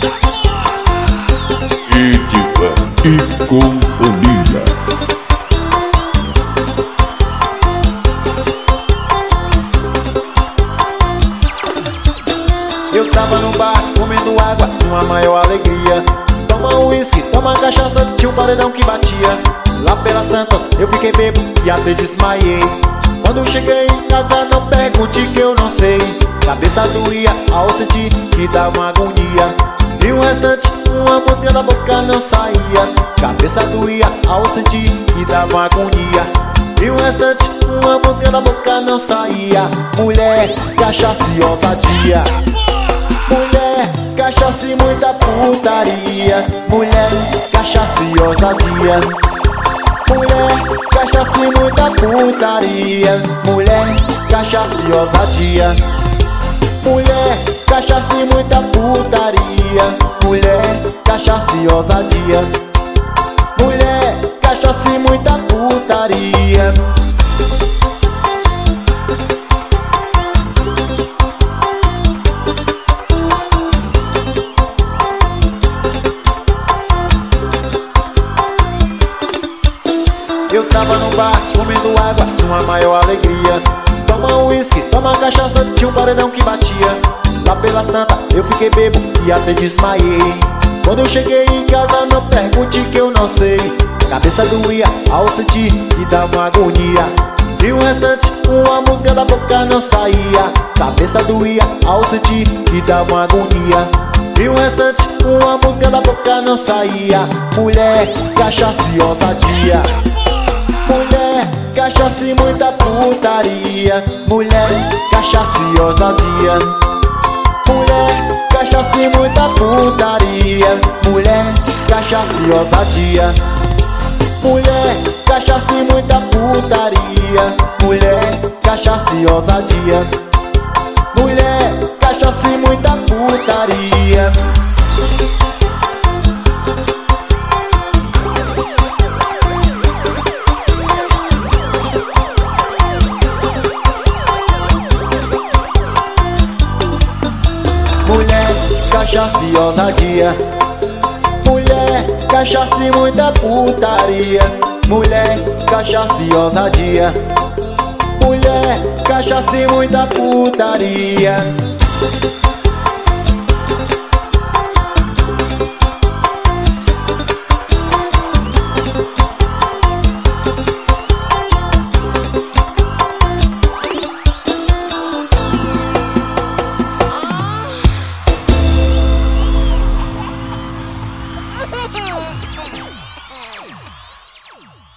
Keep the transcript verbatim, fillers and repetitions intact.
Ediva e companhia. Eu tava no bar comendo água numa maior alegria. Toma um uísque, toma cachaça, tinha um paredão que batia. Lá pelas tantas eu fiquei bebo e até desmaiei. Quando cheguei em casa não pergunte que eu não sei. Cabeça doía ao sentir que dá uma agonia. E o restante, uma música da boca não saía. Cabeça doía ao sentir que dá uma agonia. E o restante, uma música da boca não saía. Mulher, cachaça e ousadia. Mulher, cachaça e muita putaria. Mulher, cachaça e ousadia. Mulher, cachaça e muita putaria. Mulher, cachaça e ousadia. Mulher, cachaça e muita putaria. Mulher, cachaça e ousadia. Mulher, cachaça e muita putaria. Eu tava no bar comendo água numa maior alegria. Toma um uísque, toma cachaça, tinha um paredão que batia. Lá pelas tantas eu fiquei bebo e até desmaiei. Quando eu cheguei em casa não pergunte que eu não sei. Cabeça doía ao sentir que dá uma agonia. E o restante, uma música da boca não saía. Cabeça doía ao sentir que dá uma agonia. E o restante, uma música da boca não saía. Mulher, cachaça e ousadia. Mulher, cachaça e muita putaria. Mulher, cachaça e ousadia. Mulher, cachaça e muita putaria. Mulher, cachaça e ousadia. Mulher, cachaça e muita putaria. Mulher, cachaça e ousadia. Mulher, cachaça e muita putaria. Mulher, cachaça e ousadia. Mulher, cachaça e muita putaria. Mulher, cachaça e ousadia. Mulher, cachaça e muita putaria. Ha ha ha!